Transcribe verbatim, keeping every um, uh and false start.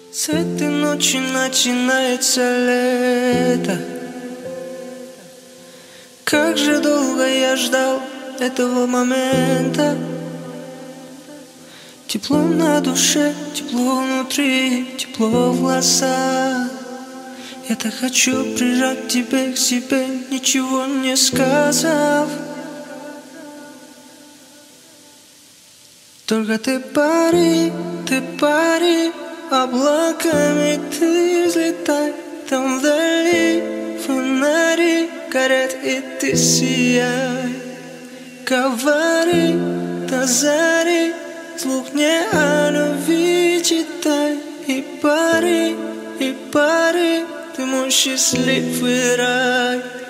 С этой ночи начинается лето. Как же долго я ждал этого момента. Тепло на душе, тепло внутри, тепло в глазах. Я так хочу прижать тебя к себе, ничего не сказав. Только ты пари, ты пари, облаками ты взлетай. Там вдали фонари горят, и ты сияй. Говори до зари, слух не о любви читай. И пари, и пари, ты мой счастливый рай.